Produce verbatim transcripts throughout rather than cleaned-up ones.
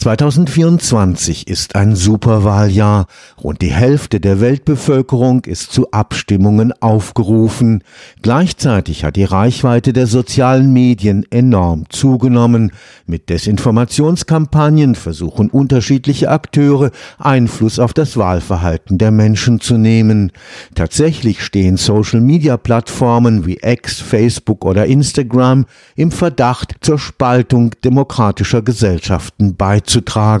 zweitausendvierundzwanzig ist ein Superwahljahr. Rund die Hälfte der Weltbevölkerung ist zu Abstimmungen aufgerufen. Gleichzeitig hat die Reichweite der sozialen Medien enorm zugenommen. Mit Desinformationskampagnen versuchen unterschiedliche Akteure, Einfluss auf das Wahlverhalten der Menschen zu nehmen. Tatsächlich stehen Social-Media-Plattformen wie X, Facebook oder Instagram im Verdacht, zur Spaltung demokratischer Gesellschaften beizutragen.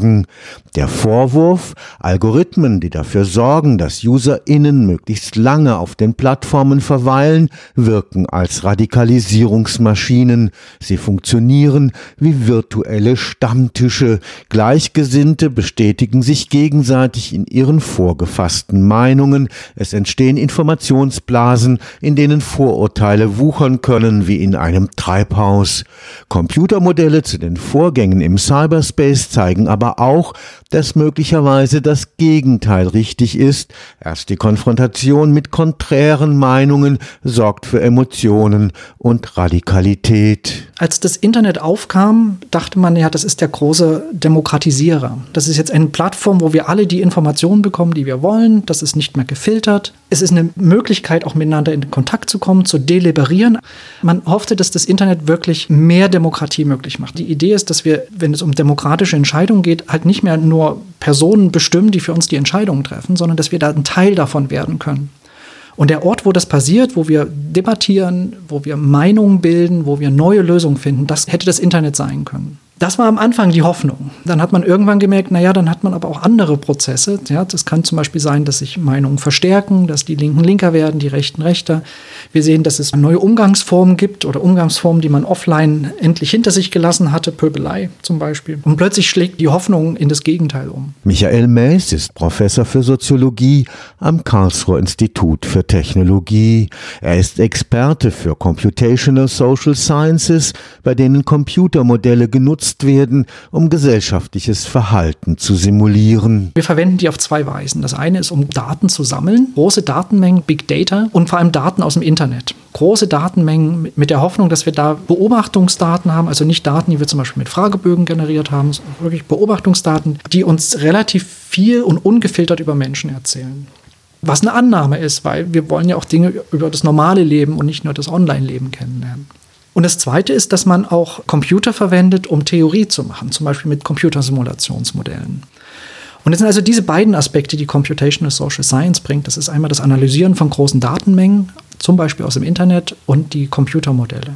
Der Vorwurf, Algorithmen, die dafür sorgen, dass UserInnen möglichst lange auf den Plattformen verweilen, wirken als Radikalisierungsmaschinen. Sie funktionieren wie virtuelle Stammtische. Gleichgesinnte bestätigen sich gegenseitig in ihren vorgefassten Meinungen. Es entstehen Informationsblasen, in denen Vorurteile wuchern können wie in einem Treibhaus. Computermodelle zu den Vorgängen im Cyberspace zeigen aber auch, dass möglicherweise das Gegenteil richtig ist. Erst die Konfrontation mit konträren Meinungen sorgt für Emotionen und Radikalität. Als das Internet aufkam, dachte man, ja, das ist der große Demokratisierer. Das ist jetzt eine Plattform, wo wir alle die Informationen bekommen, die wir wollen. Das ist nicht mehr gefiltert. Es ist eine Möglichkeit, auch miteinander in Kontakt zu kommen, zu deliberieren. Man hoffte, dass das Internet wirklich mehr Demokratie möglich macht. Die Idee ist, dass wir, wenn es um demokratische Entscheidungen geht, halt nicht mehr nur Personen bestimmen, die für uns die Entscheidungen treffen, sondern dass wir da ein Teil davon werden können. Und der Ort, wo das passiert, wo wir debattieren, wo wir Meinungen bilden, wo wir neue Lösungen finden, das hätte das Internet sein können. Das war am Anfang die Hoffnung. Dann hat man irgendwann gemerkt, naja, dann hat man aber auch andere Prozesse. Ja, das kann zum Beispiel sein, dass sich Meinungen verstärken, dass die Linken linker werden, die Rechten rechter. Wir sehen, dass es neue Umgangsformen gibt oder Umgangsformen, die man offline endlich hinter sich gelassen hatte, Pöbelei zum Beispiel. Und plötzlich schlägt die Hoffnung in das Gegenteil um. Michael Maes ist Professor für Soziologie am Karlsruher Institut für Technologie. Er ist Experte für Computational Social Sciences, bei denen Computermodelle genutzt werden, um gesellschaftliches Verhalten zu simulieren. Wir verwenden die auf zwei Weisen. Das eine ist, um Daten zu sammeln, große Datenmengen, Big Data und vor allem Daten aus dem Internet. Große Datenmengen mit der Hoffnung, dass wir da Beobachtungsdaten haben, also nicht Daten, die wir zum Beispiel mit Fragebögen generiert haben, sondern wirklich Beobachtungsdaten, die uns relativ viel und ungefiltert über Menschen erzählen. Was eine Annahme ist, weil wir wollen ja auch Dinge über das normale Leben und nicht nur das Online-Leben kennenlernen. Und das Zweite ist, dass man auch Computer verwendet, um Theorie zu machen, zum Beispiel mit Computersimulationsmodellen. Und das sind also diese beiden Aspekte, die Computational Social Science bringt. Das ist einmal das Analysieren von großen Datenmengen, zum Beispiel aus dem Internet, und die Computermodelle.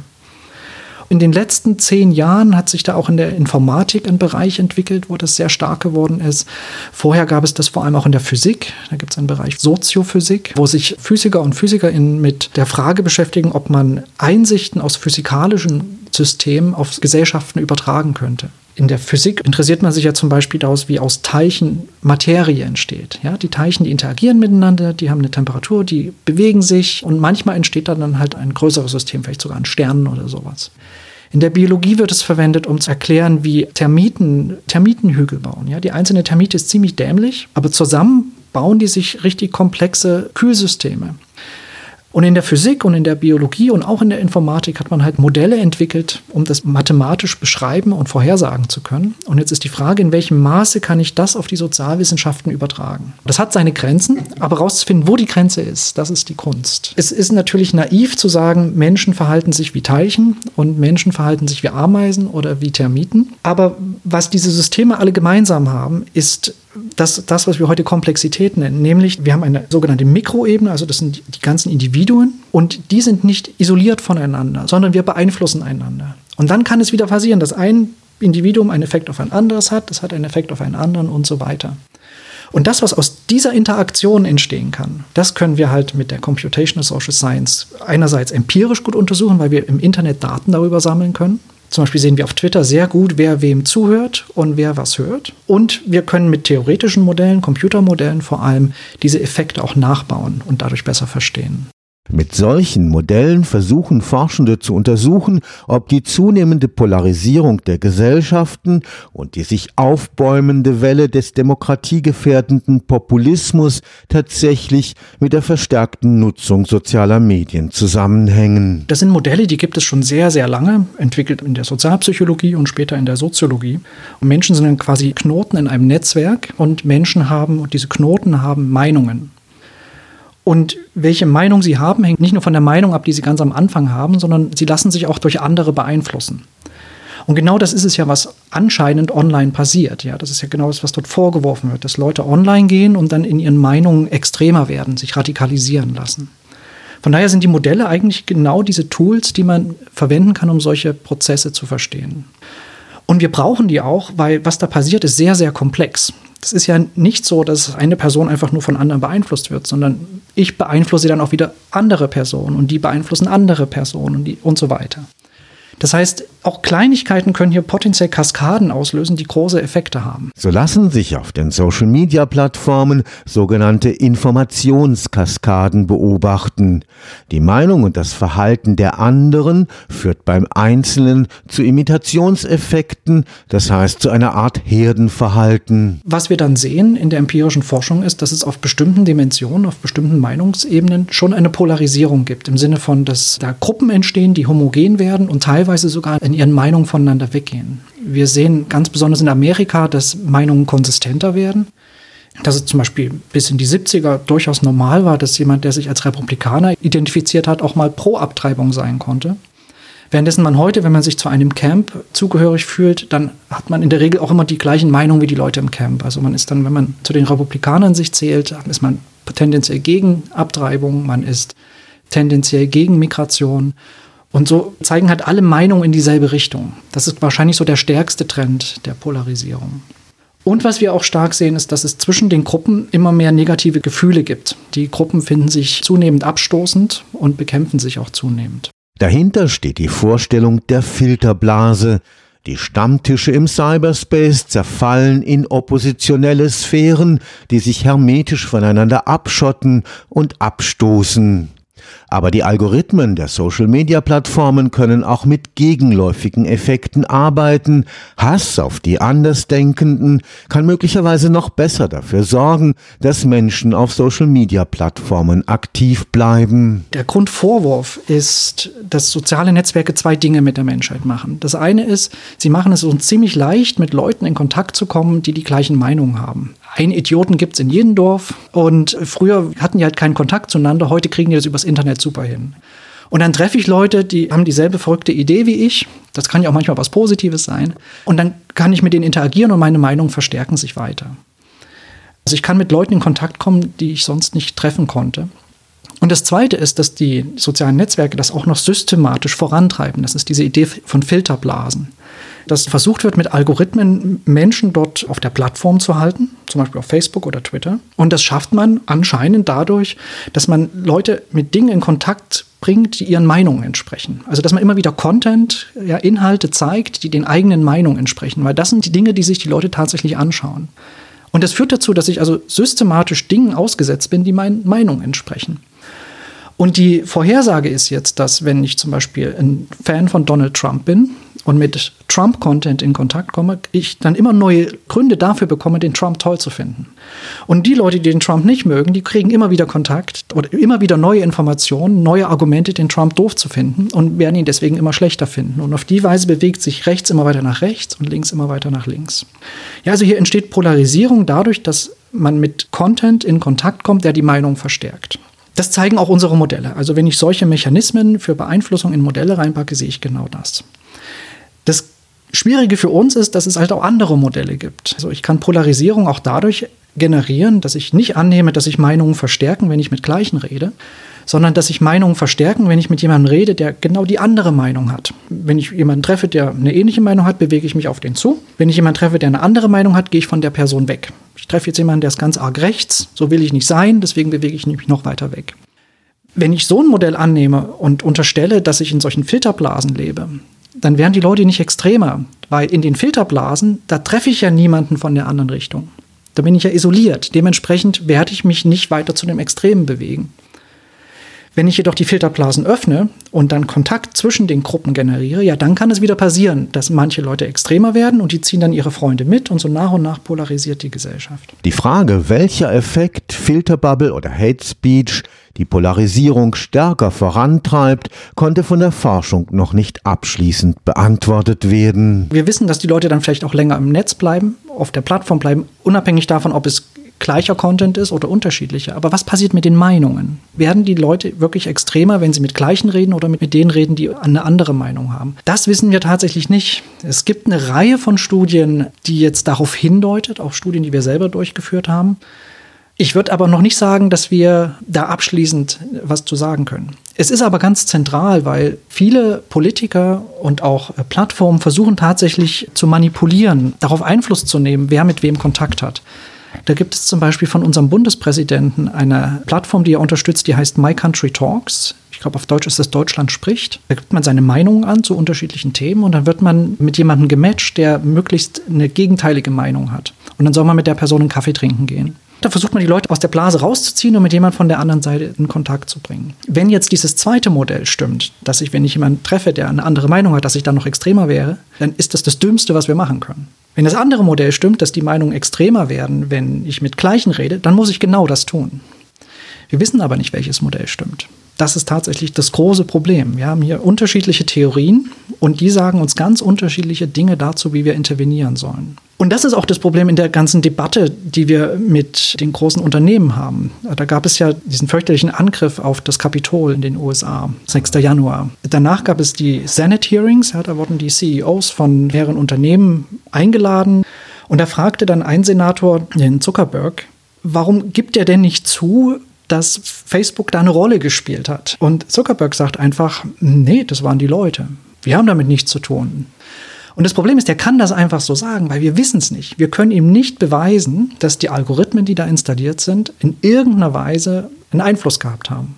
In den letzten zehn Jahren hat sich da auch in der Informatik ein Bereich entwickelt, wo das sehr stark geworden ist. Vorher gab es das vor allem auch in der Physik. Da gibt es einen Bereich Soziophysik, wo sich Physiker und PhysikerInnen mit der Frage beschäftigen, ob man Einsichten aus physikalischen Systemen auf Gesellschaften übertragen könnte. In der Physik interessiert man sich ja zum Beispiel daraus, wie aus Teilchen Materie entsteht. Ja, die Teilchen, die interagieren miteinander, die haben eine Temperatur, die bewegen sich und manchmal entsteht dann halt ein größeres System, vielleicht sogar ein Stern oder sowas. In der Biologie wird es verwendet, um zu erklären, wie Termiten Termitenhügel bauen. Ja, die einzelne Termite ist ziemlich dämlich, aber zusammen bauen die sich richtig komplexe Kühlsysteme. Und in der Physik und in der Biologie und auch in der Informatik hat man halt Modelle entwickelt, um das mathematisch beschreiben und vorhersagen zu können. Und jetzt ist die Frage, in welchem Maße kann ich das auf die Sozialwissenschaften übertragen? Das hat seine Grenzen, aber rauszufinden, wo die Grenze ist, das ist die Kunst. Es ist natürlich naiv zu sagen, Menschen verhalten sich wie Teilchen und Menschen verhalten sich wie Ameisen oder wie Termiten. Aber was diese Systeme alle gemeinsam haben, ist Das, das, was wir heute Komplexität nennen, nämlich wir haben eine sogenannte Mikroebene, also das sind die ganzen Individuen und die sind nicht isoliert voneinander, sondern wir beeinflussen einander. Und dann kann es wieder passieren, dass ein Individuum einen Effekt auf ein anderes hat, das hat einen Effekt auf einen anderen und so weiter. Und das, was aus dieser Interaktion entstehen kann, das können wir halt mit der Computational Social Science einerseits empirisch gut untersuchen, weil wir im Internet Daten darüber sammeln können. Zum Beispiel sehen wir auf Twitter sehr gut, wer wem zuhört und wer was hört. Und wir können mit theoretischen Modellen, Computermodellen vor allem, diese Effekte auch nachbauen und dadurch besser verstehen. Mit solchen Modellen versuchen Forschende zu untersuchen, ob die zunehmende Polarisierung der Gesellschaften und die sich aufbäumende Welle des demokratiegefährdenden Populismus tatsächlich mit der verstärkten Nutzung sozialer Medien zusammenhängen. Das sind Modelle, die gibt es schon sehr, sehr lange, entwickelt in der Sozialpsychologie und später in der Soziologie. Und Menschen sind dann quasi Knoten in einem Netzwerk und Menschen haben, und diese Knoten haben Meinungen. Und welche Meinung sie haben, hängt nicht nur von der Meinung ab, die sie ganz am Anfang haben, sondern sie lassen sich auch durch andere beeinflussen. Und genau das ist es ja, was anscheinend online passiert. Ja, das ist ja genau das, was dort vorgeworfen wird, dass Leute online gehen und dann in ihren Meinungen extremer werden, sich radikalisieren lassen. Von daher sind die Modelle eigentlich genau diese Tools, die man verwenden kann, um solche Prozesse zu verstehen. Und wir brauchen die auch, weil was da passiert, ist sehr, sehr komplex. Es ist ja nicht so, dass eine Person einfach nur von anderen beeinflusst wird, sondern ich beeinflusse dann auch wieder andere Personen und die beeinflussen andere Personen und, die und so weiter. Das heißt, auch Kleinigkeiten können hier potenziell Kaskaden auslösen, die große Effekte haben. So lassen sich auf den Social-Media-Plattformen sogenannte Informationskaskaden beobachten. Die Meinung und das Verhalten der anderen führt beim Einzelnen zu Imitationseffekten, das heißt zu einer Art Herdenverhalten. Was wir dann sehen in der empirischen Forschung ist, dass es auf bestimmten Dimensionen, auf bestimmten Meinungsebenen schon eine Polarisierung gibt, im Sinne von, dass da Gruppen entstehen, die homogen werden und teilweise sogar in ihren Meinungen voneinander weggehen. Wir sehen ganz besonders in Amerika, dass Meinungen konsistenter werden. Dass es zum Beispiel bis in die siebziger durchaus normal war, dass jemand, der sich als Republikaner identifiziert hat, auch mal pro Abtreibung sein konnte. Währenddessen man heute, wenn man sich zu einem Camp zugehörig fühlt, dann hat man in der Regel auch immer die gleichen Meinungen wie die Leute im Camp. Also man ist dann, wenn man zu den Republikanern sich zählt, ist man tendenziell gegen Abtreibung, man ist tendenziell gegen Migration. Und so zeigen halt alle Meinungen in dieselbe Richtung. Das ist wahrscheinlich so der stärkste Trend der Polarisierung. Und was wir auch stark sehen, ist, dass es zwischen den Gruppen immer mehr negative Gefühle gibt. Die Gruppen finden sich zunehmend abstoßend und bekämpfen sich auch zunehmend. Dahinter steht die Vorstellung der Filterblase. Die Stammtische im Cyberspace zerfallen in oppositionelle Sphären, die sich hermetisch voneinander abschotten und abstoßen. Aber die Algorithmen der Social-Media-Plattformen können auch mit gegenläufigen Effekten arbeiten. Hass auf die Andersdenkenden kann möglicherweise noch besser dafür sorgen, dass Menschen auf Social-Media-Plattformen aktiv bleiben. Der Grundvorwurf ist, dass soziale Netzwerke zwei Dinge mit der Menschheit machen. Das eine ist, sie machen es uns ziemlich leicht, mit Leuten in Kontakt zu kommen, die die gleichen Meinungen haben. Einen Idioten gibt es in jedem Dorf und früher hatten die halt keinen Kontakt zueinander, heute kriegen die das übers Internet super hin. Und dann treffe ich Leute, die haben dieselbe verrückte Idee wie ich, das kann ja auch manchmal was Positives sein, und dann kann ich mit denen interagieren und meine Meinungen verstärken sich weiter. Also ich kann mit Leuten in Kontakt kommen, die ich sonst nicht treffen konnte. Und das Zweite ist, dass die sozialen Netzwerke das auch noch systematisch vorantreiben. Das ist diese Idee von Filterblasen. Dass versucht wird, mit Algorithmen Menschen dort auf der Plattform zu halten, zum Beispiel auf Facebook oder Twitter. Und das schafft man anscheinend dadurch, dass man Leute mit Dingen in Kontakt bringt, die ihren Meinungen entsprechen. Also dass man immer wieder Content, ja, Inhalte zeigt, die den eigenen Meinungen entsprechen. Weil das sind die Dinge, die sich die Leute tatsächlich anschauen. Und das führt dazu, dass ich also systematisch Dingen ausgesetzt bin, die meinen Meinungen entsprechen. Und die Vorhersage ist jetzt, dass wenn ich zum Beispiel ein Fan von Donald Trump bin und mit Trump-Content in Kontakt komme, ich dann immer neue Gründe dafür bekomme, den Trump toll zu finden. Und die Leute, die den Trump nicht mögen, die kriegen immer wieder Kontakt oder immer wieder neue Informationen, neue Argumente, den Trump doof zu finden und werden ihn deswegen immer schlechter finden. Und auf die Weise bewegt sich rechts immer weiter nach rechts und links immer weiter nach links. Ja, also hier entsteht Polarisierung dadurch, dass man mit Content in Kontakt kommt, der die Meinung verstärkt. Das zeigen auch unsere Modelle. Also wenn ich solche Mechanismen für Beeinflussung in Modelle reinpacke, sehe ich genau das. Das Schwierige für uns ist, dass es halt auch andere Modelle gibt. Also ich kann Polarisierung auch dadurch generieren, dass ich nicht annehme, dass sich Meinungen verstärken, wenn ich mit Gleichen rede, sondern dass sich Meinungen verstärken, wenn ich mit jemandem rede, der genau die andere Meinung hat. Wenn ich jemanden treffe, der eine ähnliche Meinung hat, bewege ich mich auf den zu. Wenn ich jemanden treffe, der eine andere Meinung hat, gehe ich von der Person weg. Ich treffe jetzt jemanden, der ist ganz arg rechts, so will ich nicht sein, deswegen bewege ich mich noch weiter weg. Wenn ich so ein Modell annehme und unterstelle, dass ich in solchen Filterblasen lebe, dann werden die Leute nicht extremer, weil in den Filterblasen, da treffe ich ja niemanden von der anderen Richtung. Da bin ich ja isoliert. Dementsprechend werde ich mich nicht weiter zu dem Extremen bewegen. Wenn ich jedoch die Filterblasen öffne und dann Kontakt zwischen den Gruppen generiere, ja, dann kann es wieder passieren, dass manche Leute extremer werden und die ziehen dann ihre Freunde mit und so nach und nach polarisiert die Gesellschaft. Die Frage, welcher Effekt Filterbubble oder Hate Speech die Polarisierung stärker vorantreibt, konnte von der Forschung noch nicht abschließend beantwortet werden. Wir wissen, dass die Leute dann vielleicht auch länger im Netz bleiben, auf der Plattform bleiben, unabhängig davon, ob es gleicher Content ist oder unterschiedlicher. Aber was passiert mit den Meinungen? Werden die Leute wirklich extremer, wenn sie mit Gleichen reden oder mit denen reden, die eine andere Meinung haben? Das wissen wir tatsächlich nicht. Es gibt eine Reihe von Studien, die jetzt darauf hindeutet, auch Studien, die wir selber durchgeführt haben. Ich würde aber noch nicht sagen, dass wir da abschließend was zu sagen können. Es ist aber ganz zentral, weil viele Politiker und auch Plattformen versuchen tatsächlich zu manipulieren, darauf Einfluss zu nehmen, wer mit wem Kontakt hat. Da gibt es zum Beispiel von unserem Bundespräsidenten eine Plattform, die er unterstützt, die heißt My Country Talks. Ich glaube, auf Deutsch ist das Deutschland spricht. Da gibt man seine Meinungen an zu unterschiedlichen Themen und dann wird man mit jemandem gematcht, der möglichst eine gegenteilige Meinung hat. Und dann soll man mit der Person einen Kaffee trinken gehen. Da versucht man, die Leute aus der Blase rauszuziehen und mit jemandem von der anderen Seite in Kontakt zu bringen. Wenn jetzt dieses zweite Modell stimmt, dass ich, wenn ich jemanden treffe, der eine andere Meinung hat, dass ich dann noch extremer wäre, dann ist das das Dümmste, was wir machen können. Wenn das andere Modell stimmt, dass die Meinungen extremer werden, wenn ich mit Gleichen rede, dann muss ich genau das tun. Wir wissen aber nicht, welches Modell stimmt. Das ist tatsächlich das große Problem. Wir haben hier unterschiedliche Theorien und die sagen uns ganz unterschiedliche Dinge dazu, wie wir intervenieren sollen. Und das ist auch das Problem in der ganzen Debatte, die wir mit den großen Unternehmen haben. Da gab es ja diesen fürchterlichen Angriff auf das Kapitol in den U S A, sechster Januar. Danach gab es die Senate Hearings, ja, da wurden die C E Os von mehreren Unternehmen eingeladen. Und da fragte dann ein Senator, den Zuckerberg, warum gibt er denn nicht zu, dass Facebook da eine Rolle gespielt hat? Und Zuckerberg sagt einfach, nee, das waren die Leute. Wir haben damit nichts zu tun. Und das Problem ist, er kann das einfach so sagen, weil wir wissen es nicht. Wir können ihm nicht beweisen, dass die Algorithmen, die da installiert sind, in irgendeiner Weise einen Einfluss gehabt haben.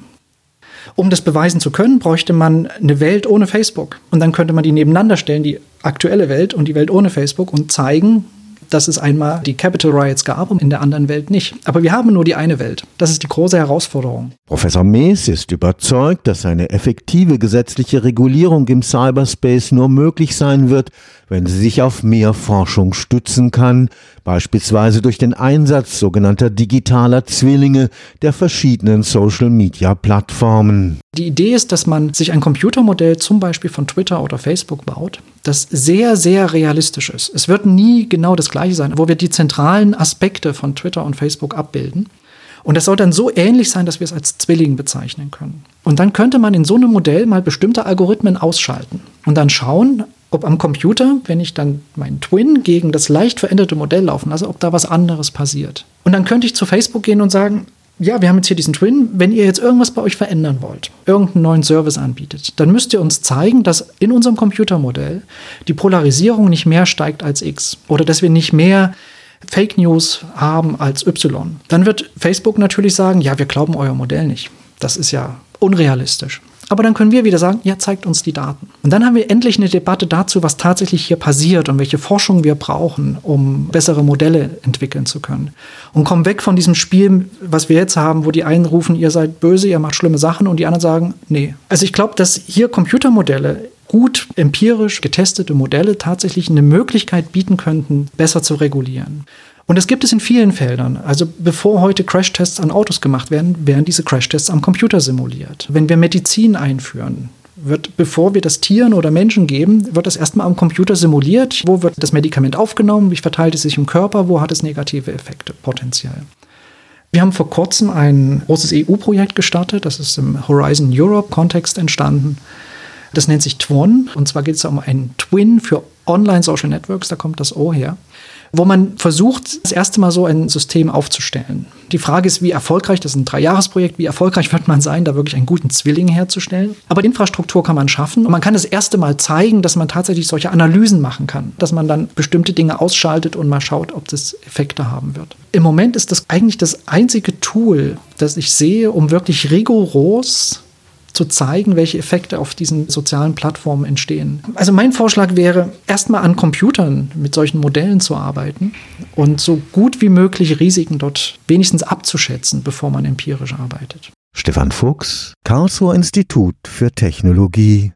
Um das beweisen zu können, bräuchte man eine Welt ohne Facebook. Und dann könnte man die nebeneinander stellen, die aktuelle Welt und die Welt ohne Facebook, und zeigen, dass es einmal die Capitol Riots gab und in der anderen Welt nicht. Aber wir haben nur die eine Welt. Das ist die große Herausforderung. Professor Mees ist überzeugt, dass eine effektive gesetzliche Regulierung im Cyberspace nur möglich sein wird, wenn sie sich auf mehr Forschung stützen kann, beispielsweise durch den Einsatz sogenannter digitaler Zwillinge der verschiedenen Social-Media-Plattformen. Die Idee ist, dass man sich ein Computermodell zum Beispiel von Twitter oder Facebook baut, das sehr, sehr realistisch ist. Es wird nie genau das Gleiche sein, wo wir die zentralen Aspekte von Twitter und Facebook abbilden. Und das soll dann so ähnlich sein, dass wir es als Zwilling bezeichnen können. Und dann könnte man in so einem Modell mal bestimmte Algorithmen ausschalten und dann schauen, ob am Computer, wenn ich dann meinen Twin gegen das leicht veränderte Modell laufen lasse, ob da was anderes passiert. Und dann könnte ich zu Facebook gehen und sagen, ja, wir haben jetzt hier diesen Twin, wenn ihr jetzt irgendwas bei euch verändern wollt, irgendeinen neuen Service anbietet, dann müsst ihr uns zeigen, dass in unserem Computermodell die Polarisierung nicht mehr steigt als X oder dass wir nicht mehr Fake News haben als Y. Dann wird Facebook natürlich sagen, ja, wir glauben euer Modell nicht. Das ist ja unrealistisch. Aber dann können wir wieder sagen, ja, zeigt uns die Daten. Und dann haben wir endlich eine Debatte dazu, was tatsächlich hier passiert und welche Forschung wir brauchen, um bessere Modelle entwickeln zu können. Und kommen weg von diesem Spiel, was wir jetzt haben, wo die einen rufen, ihr seid böse, ihr macht schlimme Sachen, und die anderen sagen, nee. Also ich glaube, dass hier Computermodelle, gut empirisch getestete Modelle, tatsächlich eine Möglichkeit bieten könnten, besser zu regulieren. Und das gibt es in vielen Feldern. Also bevor heute Crashtests an Autos gemacht werden, werden diese Crashtests am Computer simuliert. Wenn wir Medizin einführen, wird, bevor wir das Tieren oder Menschen geben, wird das erstmal am Computer simuliert. Wo wird das Medikament aufgenommen? Wie verteilt es sich im Körper? Wo hat es negative Effekte potenziell? Wir haben vor kurzem ein großes E U-Projekt gestartet. Das ist im Horizon Europe-Kontext entstanden. Das nennt sich Twon. Und zwar geht es um einen Twin für Online-Social Networks. Da kommt das O her. Wo man versucht, das erste Mal so ein System aufzustellen. Die Frage ist, wie erfolgreich, das ist ein Dreijahresprojekt, wie erfolgreich wird man sein, da wirklich einen guten Zwilling herzustellen. Aber die Infrastruktur kann man schaffen und man kann das erste Mal zeigen, dass man tatsächlich solche Analysen machen kann. Dass man dann bestimmte Dinge ausschaltet und mal schaut, ob das Effekte haben wird. Im Moment ist das eigentlich das einzige Tool, das ich sehe, um wirklich rigoros zu zeigen, welche Effekte auf diesen sozialen Plattformen entstehen. Also mein Vorschlag wäre, erstmal an Computern mit solchen Modellen zu arbeiten und so gut wie möglich Risiken dort wenigstens abzuschätzen, bevor man empirisch arbeitet. Stefan Fuchs, Karlsruher Institut für Technologie.